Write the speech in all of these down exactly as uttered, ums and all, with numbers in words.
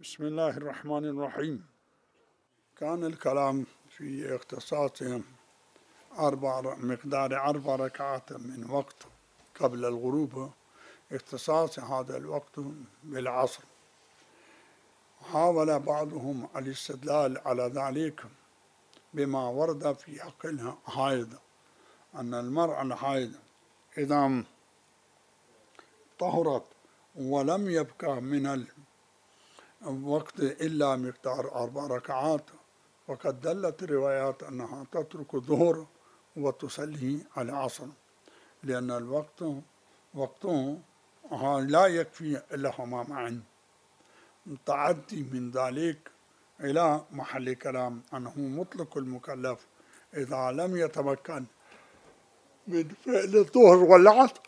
بسم الله الرحمن الرحيم. كان الكلام في اختصاصهم أربع مقدار أربع ركعات من وقت قبل الغروب، اختصاص هذا الوقت بالعصر. حاول بعضهم الاستدلال على ذلك بما ورد في حق الحائض، أن المرأة الحائض إذا طهرت ولم يبقى من الوقت إلا مقدار أربع ركعات، وقد دلت الروايات أنها تترك الظهر وتصلي العصر، لأن الوقت وقته لا يكفي لهما معا. تعدي من ذلك إلى محل كلام أنه مطلق المكلف إذا لم يتمكن من فعل الظهر والعصر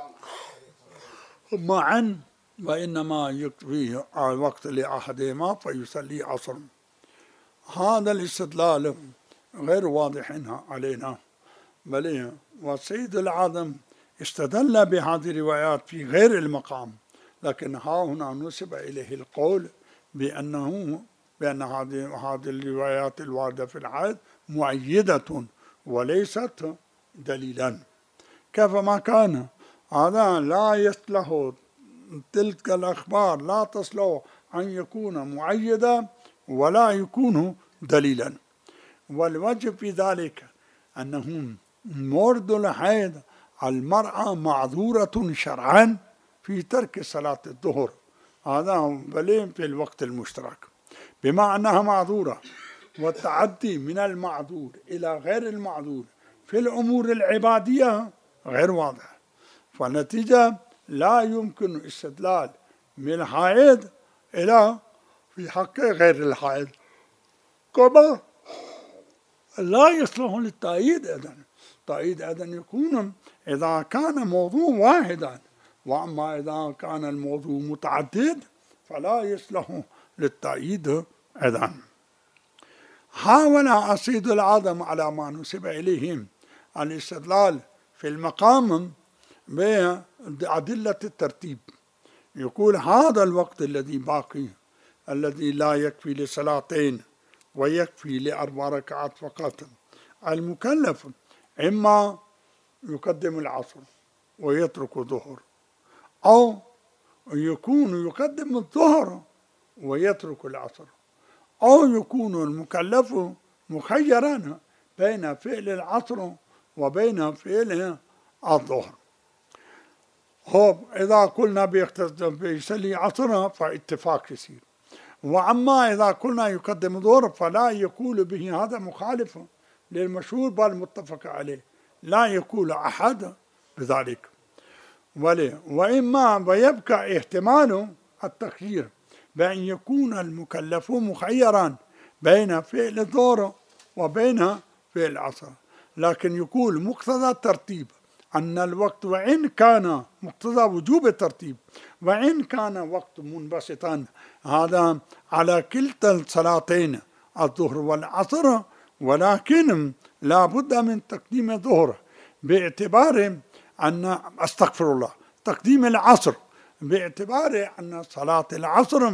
معا، وإنما يكفيه الوقت لأحدهما فيصلي عصر. هذا الاستدلال غير واضح علينا، بل وسيد العظم استدل بهذه الروايات في غير المقام، لكن ها هنا نسب إليه القول بأنه بأن هذه هذه الروايات الواردة في الحائض مؤيدة وليست دليلا. كيفما كان هذا لا يصلح، تلك الأخبار لا تصلح أن يكون مؤيدا ولا يكون دليلا. والوجه في ذلك أنه مرض الحيض المرأة معذورة شرعا في ترك صلاة الظهر، هذا بل في الوقت المشترك، بما أنها معذورة، والتعدي من المعذور إلى غير المعذور في الأمور العبادية غير واضح، فالنتيجة لا يمكن استدلال من الحائض إلى في حق غير الحائض، كما لا يصلح للتأييد أيضا. التأييد أيضا يكون إذا كان موضوع واحدا، وأما إذا كان الموضوع متعدد فلا يصلح للتأييد أيضا. حاول أسيد العظم على ما نسب إليهم الاستدلال في المقام بأدلة الترتيب، يقول هذا الوقت الذي باقي الذي لا يكفي لصلاتين ويكفي لأربع ركعات فقط، المكلف إما يقدم العصر ويترك الظهر، أو يكون يقدم الظهر ويترك العصر، أو يكون المكلف مخيرا بين فعل العصر وبين فعل الظهر. هو إذا قلنا بيصلي عصر فاتفاق يصير، وأما إذا قلنا يقدم الظهر فلا يقول به هذا مخالف للمشهور بل متفق عليه، لا يقول أحد بذلك. وليه؟ وإما ويبقى احتمال التخيير بأن يكون المكلف مخيرا بين فعل الظهر وبين فعل العصر، لكن يقول مقتضى الترتيب أن الوقت وإن كان مقتضى وجوب الترتيب وإن كان وقت منبسطا هذا على كلتا الصلاتين الظهر والعصر، ولكن لا بد من تقديم الظهر باعتبار أن أستغفر الله تقديم العصر باعتبار أن صلاة العصر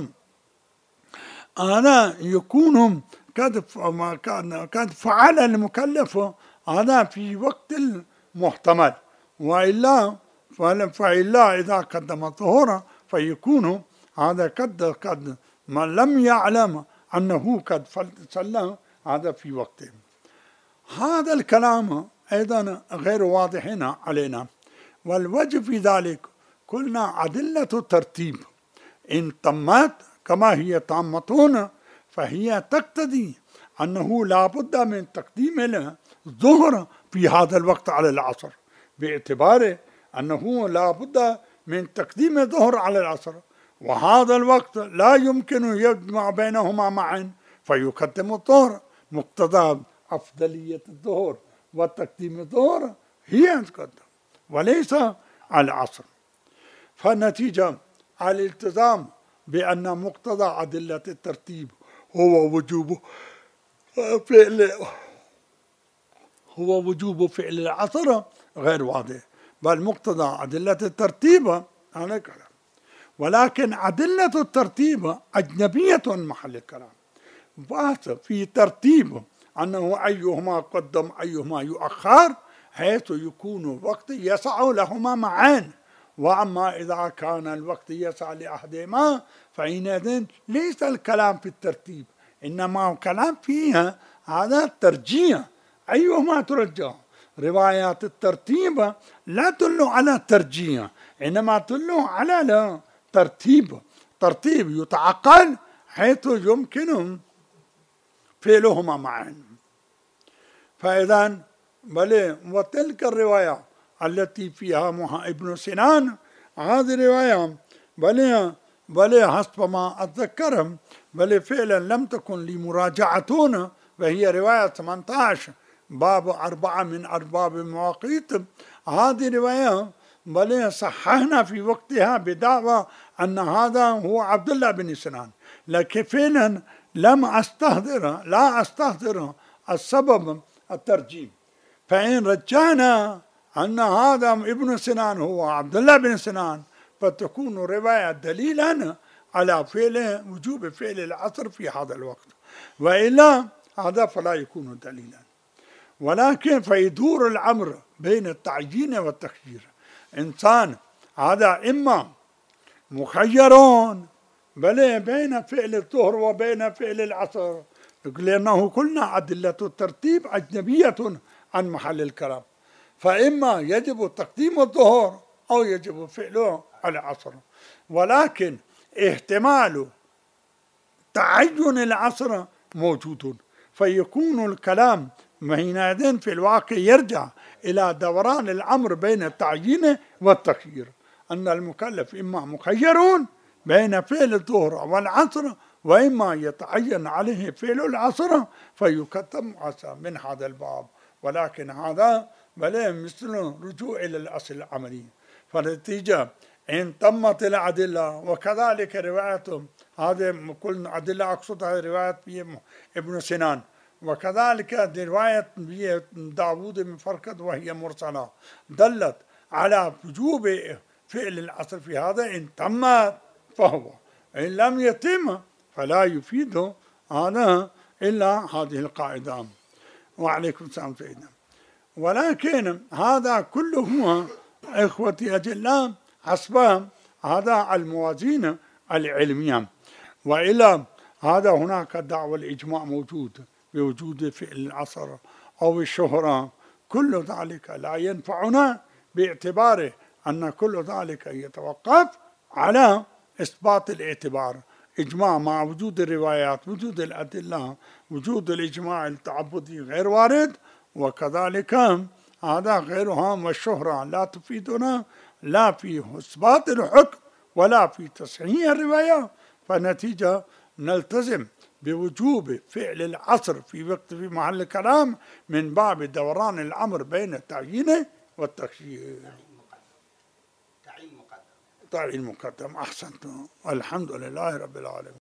هذا يكون قد فعل المكلف هذا في وقت محتمل، وإلا فإلا إذا قدم الظهر فيكون هذا قد قد من لم يعلم أنه قد صلى هذا في وقته. هذا الكلام أيضا غير واضح علينا، والوجه في ذلك قلنا أدلة الترتيب إن تمت كما هي تامة فهي تقتضي أنه لا بد من تقديم الظهر في هذا الوقت على العصر، باعتبار أنه لا بد من تقديم الظهر على العصر، وهذا الوقت لا يمكن يجمع بينهما معا فيقدم الظهر، مقتضى أفضلية الظهر وتقديم الظهر هي أن تقدم وليس على العصر. فالنتيجة الالتزام بأن مقتضى أدلة الترتيب هو وجوب فعل هو وجوب فعل العصر غير واضح، بل مقتضى أدلة الترتيب هذا كلام. ولكن أدلة الترتيب أجنبية عن محل الكلام. بحث في ترتيب أنه أيهما قدم أيهما يؤخر، حيث يكون وقت يسع لهما معا. وأما إذا كان الوقت يسع لأحدهما فحينئذ ليس الكلام في الترتيب، إنما الكلام فيها هذا الترجيح، أيهما ترجح. روايات الترتيب لا تدل على الترجيح، إنما تدل على ترتيب ترتيب يتعقل حيث يمكن فعلهما معا. فإذا بل وتلك الرواية التي فيها ابن سنان، هذه الرواية بل بل حسب ما أتذكر بل فعلا لم تكن لي مراجعتون، وهي رواية ثمانية عشر باب أربعة من أرباب المواقيت. هذه الرواية بل صححنا في وقتها بدعوى أن هذا هو عبد الله بن سنان، لكن فعلا لم أستحضر لا أستحضر السبب الترجيح. فإن رجعنا أن هذا ابن سنان هو عبد الله بن سنان فتكون رواية دليلا على فعل وجوب فعل العصر في هذا الوقت، وإلا هذا فلا يكون دليلا. ولكن فيدور الأمر بين التعيين والتخيير. إنسان هذا إما مخيرون بل بين فعل الظهر وبين فعل العصر، لأنه قلنا أدلة الترتيب أجنبية عن محل الكلام، فإما يجب تقديم الظهر أو يجب فعله العصر. ولكن احتمال تعين العصر موجود، فيكون الكلام حينئذ في الواقع يرجع إلى دوران الأمر بين التعيين والتخيير، أن المكلف إما مخيرون بين فعل الظهر والعصر، وإما يتعين عليه فعل العصر فيكتم عصر من هذا الباب. ولكن هذا بل مثل رجوع إلى الأصل العملي. فالنتيجة إن تمت الأدلة، وكذلك رواية هذه كل أدلة أقصدها رواية ابن سنان، وكذلك رواية داوود بن فرقد وهي مرسلة دلت على وجوب فعل العصر في هذا. إن تمت فهو، إن لم يتم فلا يفيد هذا إلا هذه القاعدة. وعليكم السلام سيدنا. ولكن هذا كله إخوتي أجلاء حسب هذا الموازين العلمية، وإلى هذا هناك دعوة الإجماع موجود بوجود فعل العصر أو الشهرة. كل ذلك لا ينفعنا باعتبار أن كل ذلك يتوقف على إثبات الاعتبار. إجماع مع وجود الروايات، وجود الأدلة، وجود الإجماع التعبدي غير وارد، وكذلك هذا غيرها. والشهرة لا تفيدنا لا في إثبات الحكم ولا في تصحيح الرواية. فنتيجة نلتزم بوجوب فعل العصر في وقت في محل الكلام من باب دوران الأمر بين التعيين والتخيير. تعيين مقدم. تعيين مقدم. أحسنتم. الحمد لله رب العالمين.